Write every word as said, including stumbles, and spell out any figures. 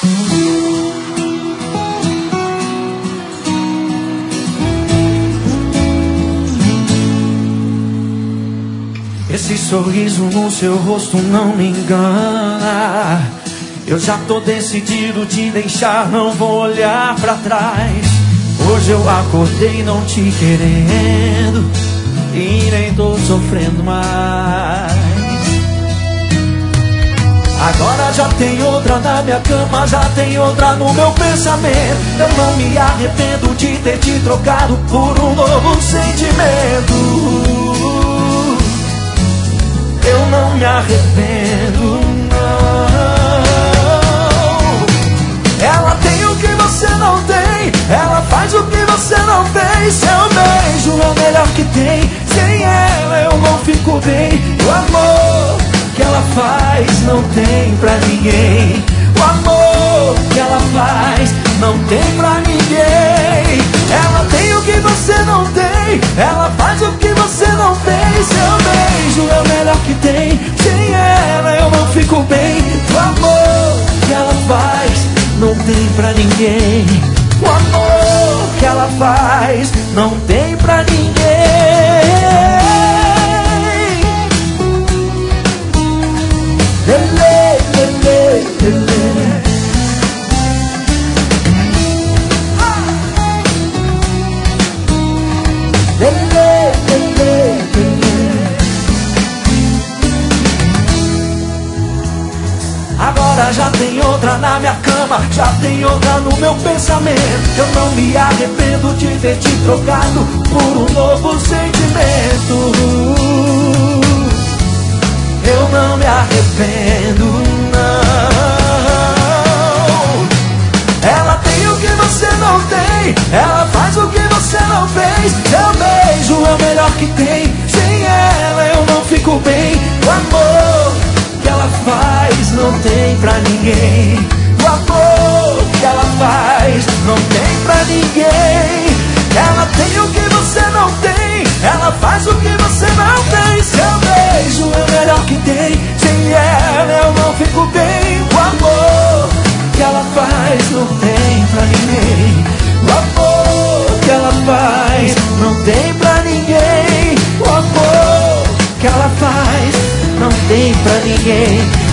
Esse sorriso no seu rosto não me engana. Eu já tô decidido te deixar, não vou olhar pra trás. Hoje eu acordei não te querendo e nem tô sofrendo mais. Agora já tem outra na minha cama, já tem outra no meu pensamento. Eu não me arrependo de ter te trocado por um novo sentimento. Eu não me arrependo, não. Ela tem o que você não tem, ela faz o que você não fez. Seu beijo é o melhor que tem, sem ela eu não fico bem. O amor que ela faz não tem pra ninguém. O amor que ela faz não tem pra ninguém. Ela tem o que você não tem, ela faz o que você não fez. Seu beijo é o melhor que tem, sem ela eu não fico bem. O amor que ela faz não tem pra ninguém. O amor que ela faz não tem pra ninguém. Lelê, lelê, lelê. Lelê, lelê, lelê. Agora já tem outra na minha cama, já tem outra no meu pensamento. Eu não me arrependo de ter te trocado por um novo sentimento. Eu não me arrependo, não. Ela tem o que você não tem, ela faz o que você não fez. Seu beijo é o melhor que tem, sem ela eu não fico bem. O amor que ela faz não tem pra ninguém. O amor que ela faz não tem pra ninguém. Ela tem o que você não tem, ela faz o que você não tem. Seu beijo é o melhor que tem, sem ela eu não fico bem. O amor que ela faz não tem pra ninguém. O amor que ela faz não tem pra ninguém. O amor que ela faz não tem pra ninguém.